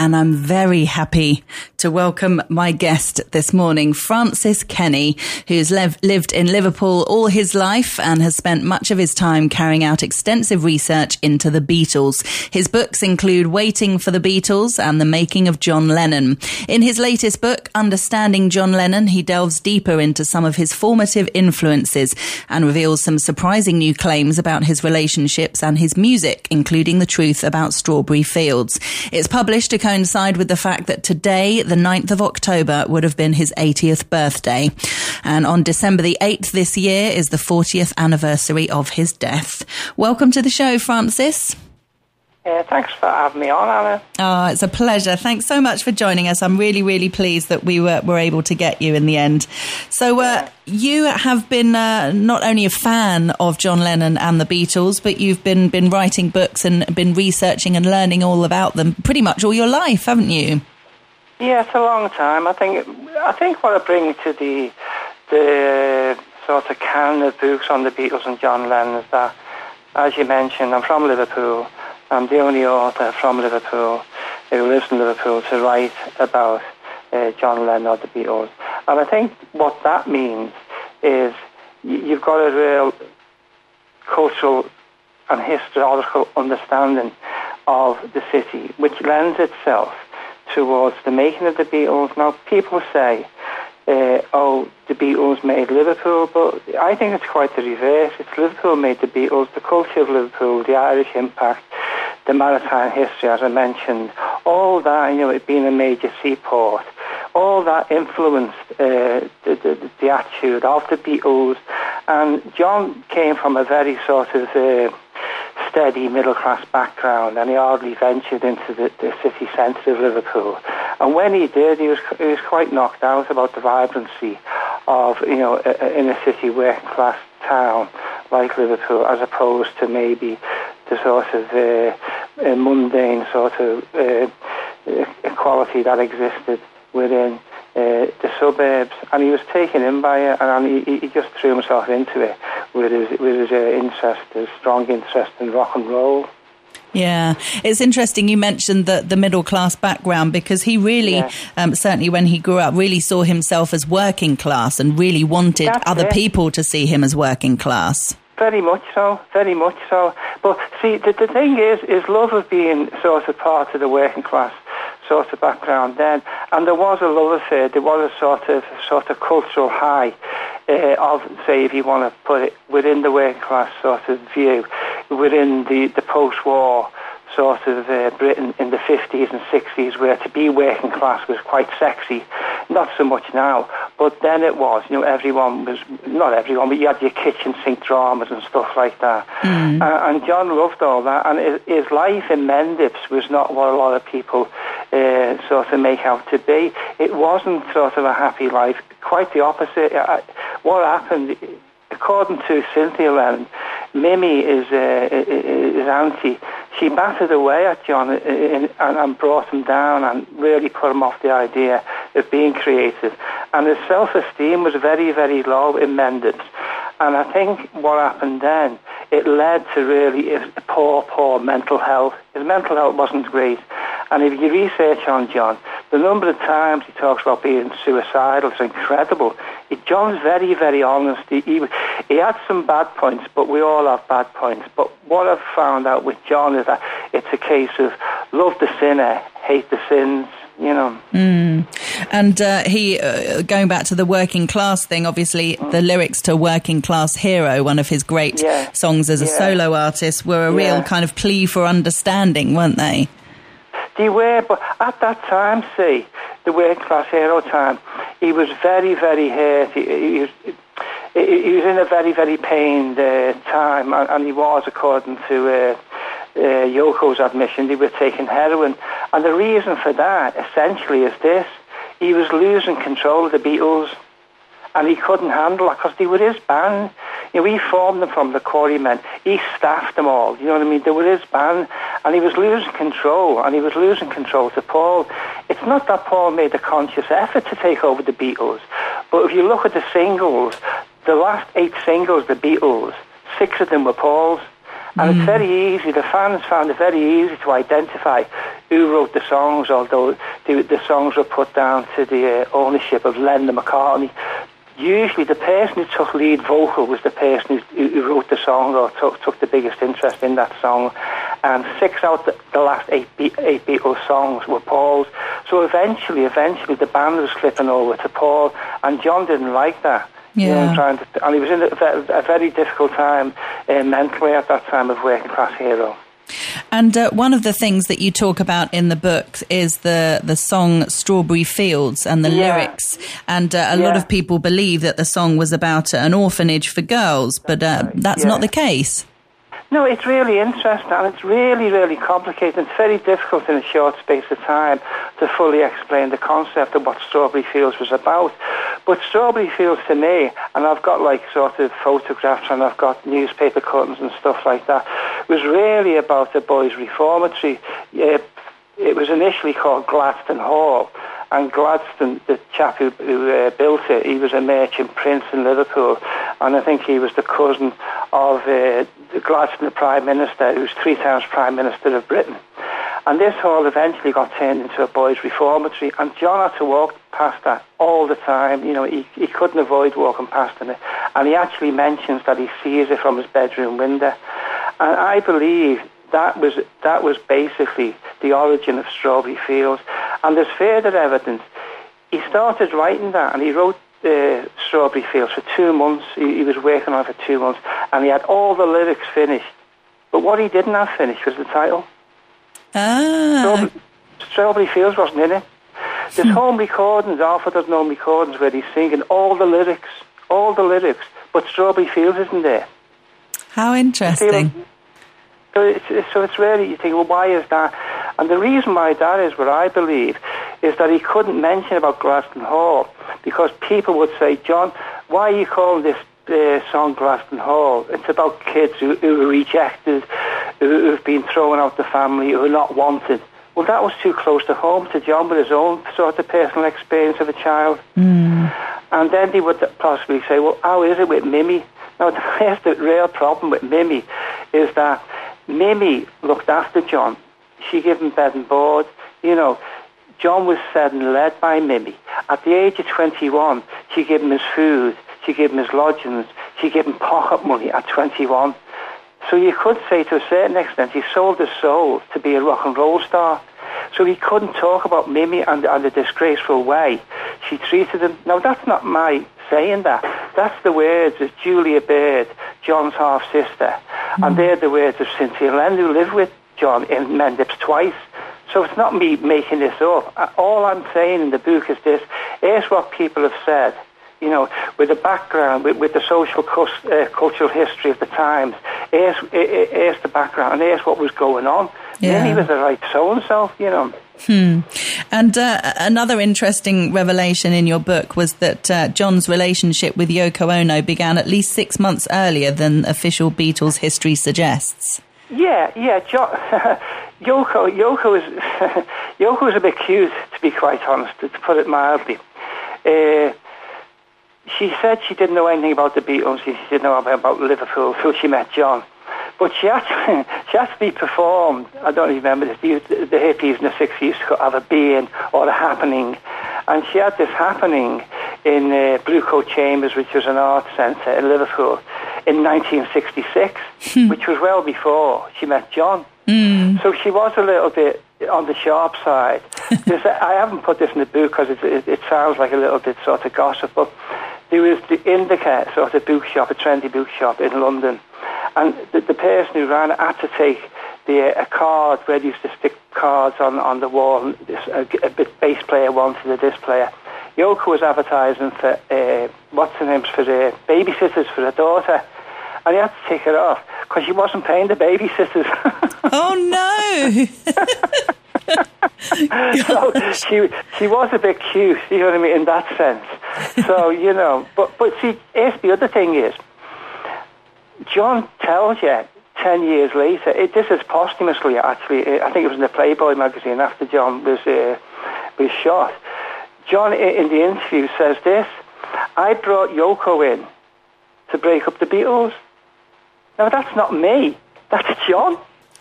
and I'm very happy to welcome my guest this morning, Francis Kenny, who's lived in Liverpool all his life and has spent much of his time carrying out extensive research into the Beatles. His books include Waiting for the Beatles and The Making of John Lennon. In his latest book, Understanding John Lennon, he delves deeper into some of his formative influences and reveals some surprising new claims about his relationships and his music, including the truth about Strawberry Fields. It's published to coincide with the fact that today, the 9th of October, would have been his 80th birthday. And on December the 8th this year is the 40th anniversary of his death. Welcome to the show, Francis. Thanks for having me on, Anna. Oh, it's a pleasure. Thanks so much for joining us. I'm really, really pleased that we were able to get you in the end. So you have been not only a fan of John Lennon and the Beatles, but you've been writing books and been researching and learning all about them pretty much all your life, haven't you? Yeah, it's a long time. I think what I bring to the sort of canon of books on the Beatles and John Lennon is that, as you mentioned, I'm from Liverpool. I'm the only author from Liverpool who lives in Liverpool to write about John Lennon or the Beatles. And I think what that means is you've got a real cultural and historical understanding of the city, which lends itself towards the making of the Beatles. Now, people say, the Beatles made Liverpool, but I think it's quite the reverse. It's Liverpool made the Beatles, the culture of Liverpool, the Irish impact, the maritime history, as I mentioned, all that, it being a major seaport, all that influenced the attitude of the Beatles. And John came from a very sort of steady middle-class background, and he hardly ventured into the city centre of Liverpool. And when he did, he was quite knocked out about the vibrancy of, in a city working-class town like Liverpool, as opposed to maybe the sort of mundane sort of equality that existed within the suburbs. And he was taken in by it, and he just threw himself into it with his interest, his strong interest in rock and roll. Yeah, it's interesting you mentioned the middle-class background, because he really, certainly when he grew up, really saw himself as working class and really wanted other people to see him as working class. Very much so, very much so. But see, the thing is love of being sort of part of the working class sort of background then, and there was a love affair, there was a sort of cultural high of, say, if you want to put it within the working class sort of view, within the post-war sort of Britain in the 50s and 60s, where to be working class was quite sexy. Not so much now, but then it was. Everyone was, not everyone, but you had your kitchen sink dramas and stuff like that. And John loved all that, and his life in Mendips was not what a lot of people sort of make out to be. It wasn't sort of a happy life, quite the opposite. What happened, according to Cynthia Lennon, Mimi, his auntie, she battered away at John and brought him down and really put him off the idea of being creative. And his self-esteem was very, very low in Mendips. And I think what happened then, it led to really his poor mental health. His mental health wasn't great. And if you research on John, the number of times he talks about being suicidal is incredible. John's very, very honest. He had some bad points, but we all have bad points. But what I've found out with John is that it's a case of love the sinner, hate the sins. And he, going back to the working class thing, obviously the lyrics to Working Class Hero, one of his great songs as a solo artist, were a real kind of plea for understanding, weren't they? They were, but at that time, see, the Working Class Hero time, he was very, very hurt. He was in a very, very pained time, and he was, according to Yoko's admission, they were taking heroin. And the reason for that, essentially, is this. He was losing control of the Beatles, and he couldn't handle it, because they were his band. He formed them from the Quarrymen. He staffed them all, you know what I mean? They were his band, and he was losing control, to Paul. It's not that Paul made a conscious effort to take over the Beatles, but if you look at the singles, the last 8 singles, the Beatles, 6 of them were Paul's. And it's very easy, the fans found it very easy to identify who wrote the songs, although the songs were put down to the ownership of Lennon McCartney. Usually the person who took lead vocal was the person who wrote the song or took the biggest interest in that song. And 6 out of the last 8 Beatles songs were Paul's. So eventually the band was flipping over to Paul, and John didn't like that. Yeah. And he was in a very difficult time mentally at that time of Working Class Hero. And one of the things that you talk about in the book is the song Strawberry Fields and the lyrics. And a lot of people believe that the song was about an orphanage for girls, but that's not the case. No, it's really interesting, and it's really, really complicated. It's very difficult in a short space of time to fully explain the concept of what Strawberry Fields was about. But Strawberry Fields to me, and I've got like sort of photographs and I've got newspaper cuttings and stuff like that, was really about the boys' reformatory. It was initially called Gladstone Hall. And Gladstone, the chap who built it, he was a merchant prince in Liverpool, and I think he was the cousin of Gladstone, the Prime Minister, who was 3 times Prime Minister of Britain. And this hall eventually got turned into a boys' reformatory, and John had to walk past that all the time. You know, he couldn't avoid walking past it. And he actually mentions that he sees it from his bedroom window. And I believe that was basically the origin of Strawberry Fields. And there's further evidence. He started writing that, and he wrote Strawberry Fields for 2 months. He was working on it for 2 months, and he had all the lyrics finished. But what he didn't have finished was the title. Strawberry Fields wasn't in it. There's home recordings, half a dozen home recordings, where he's singing all the lyrics, but Strawberry Fields isn't there. How interesting. So it's really, you think, well, why is that? And the reason why that is, what I believe, is that he couldn't mention about Gladstone Hall, because people would say, John, why are you calling this song Gladstone Hall? It's about kids who are rejected, who've been thrown out the family, who are not wanted. Well, that was too close to home to John with his own sort of personal experience of a child. And then he would possibly say, well, how is it with Mimi? Now, here's the real problem with Mimi, is that Mimi looked after John. She gave him bed and board. You know, John was fed and led by Mimi. At the age of 21, she gave him his food, she gave him his lodgings, she gave him pocket money at 21. So you could say, to a certain extent, he sold his soul to be a rock and roll star. So he couldn't talk about Mimi and the disgraceful way she treated him. Now, that's not my saying that. That's the words of Julia Baird, John's half-sister. And they're the words of Cynthia Lennon, who lived with John in Mendips twice. So it's not me making this up. All I'm saying in the book is this. Here's what people have said. You know, with the background, with the social cultural history of the times, here's the background, and here's what was going on. Then he was the right so-and-so, you know. And another interesting revelation in your book was that John's relationship with Yoko Ono began at least 6 months earlier than official Beatles history suggests. Yeah. Yoko was a bit cute, to be quite honest, to put it mildly. She said she didn't know anything about the Beatles. She didn't know about Liverpool until she met John. But she actually performed, I don't remember this, the hippies in the 60s used to have a being or a happening. And she had this happening in Blue Coat Chambers, which was an art centre in Liverpool, in 1966, which was well before she met John. So she was a little bit on the sharp side. I haven't put this in the book because it sounds like a little bit sort of gossip, but there was the Indica sort of bookshop, a trendy bookshop in London, and the person who ran it had to take a card where they used to stick cards on the wall, and a bass player wanted a this player. Yoko was advertising for for the babysitters for her daughter, and he had to take it off because she wasn't paying the babysitters. Oh no! So she was a bit cute, you know what I mean, in that sense. So, you know, but see, here's the other thing is, John tells you 10 years later, this is posthumously actually, I think it was in the Playboy magazine after John was shot. John in the interview says this: I brought Yoko in to break up the Beatles. Now that's not me, that's John.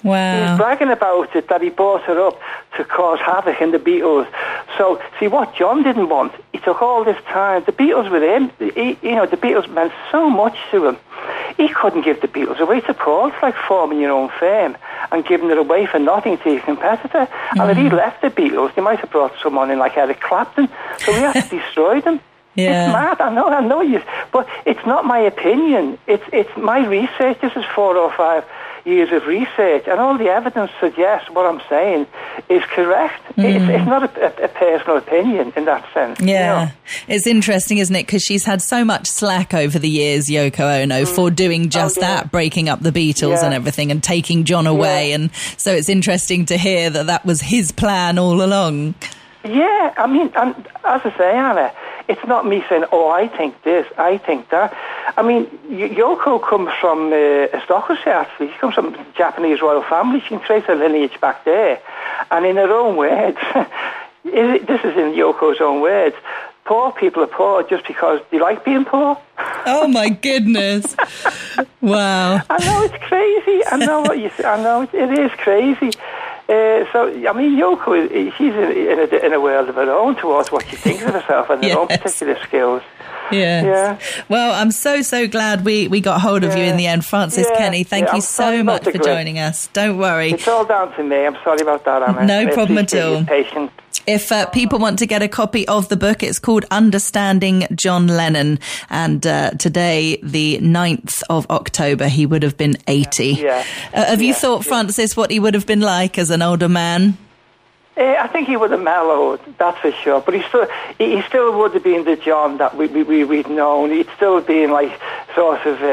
Wow. He was bragging about it, that he brought her up to cause havoc in the Beatles. So, see, what John didn't want, he took all this time. The Beatles were him. The Beatles meant so much to him. He couldn't give the Beatles away to Paul. It's like forming your own firm and giving it away for nothing to your competitor. And if he left the Beatles, they might have brought someone in like Eric Clapton. So we had to destroy them. Yeah. It's mad. I know you, but it's not my opinion. It's my research. This is 4 or 5 years of research, and all the evidence suggests what I'm saying is correct. It's not a personal opinion in that sense. Yeah. It's interesting, isn't it? Because she's had so much slack over the years, Yoko Ono, for doing just that, breaking up the Beatles and everything and taking John away. And so it's interesting to hear that was his plan all along. Yeah, I mean, and as I say, Anna, it's not me saying, I think this, I think that. I mean, Yoko comes from aristocracy, actually. She comes from the Japanese royal family. She can trace her lineage back there. And in her own words, this is in Yoko's own words, poor people are poor just because they like being poor. Oh, my goodness. Wow. I know, it's crazy. I know what you say. I know, it is crazy. So, I mean, Yoko, she's in a world of her own towards what she thinks of herself and her own particular skills. Yes. Yeah. Well, I'm so glad we got hold of you in the end. Frances Kenny, thank you so much for joining us. Don't worry. It's all down to me. I'm sorry about that, Anna. No problem at all. Patient. If people want to get a copy of the book, it's called Understanding John Lennon. And today, the 9th of October, he would have been 80. Yeah. Have you thought, Frances, what he would have been like as an older man? I think he would have mellowed, that's for sure. But he still would have been the John that we'd known. He'd still been like sort of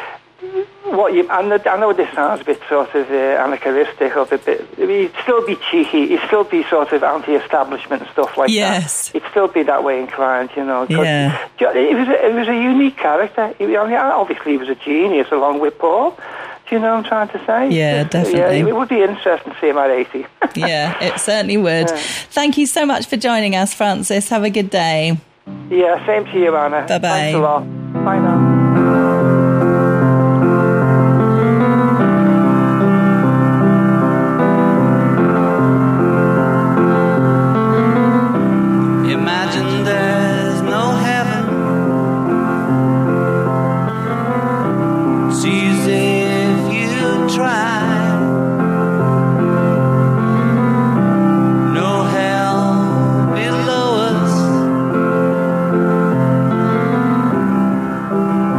I know this sounds a bit sort of anachronistic or a bit. He'd still be cheeky. He'd still be sort of anti-establishment and stuff like that. He'd still be that way inclined, you know. Yeah. It was a unique character. Obviously, he was a genius along with Paul. Do you know what I'm trying to say? Yeah, definitely. Yeah, it would be interesting to see him at 80. Yeah, it certainly would. Yeah. Thank you so much for joining us, Frances. Have a good day. Yeah, same to you, Anna. Bye-bye. Thanks a lot. Bye now. Imagine there's no heaven. It's easy if you try. No hell below us.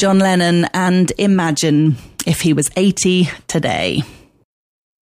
John Lennon and Imagine if he was 80 today.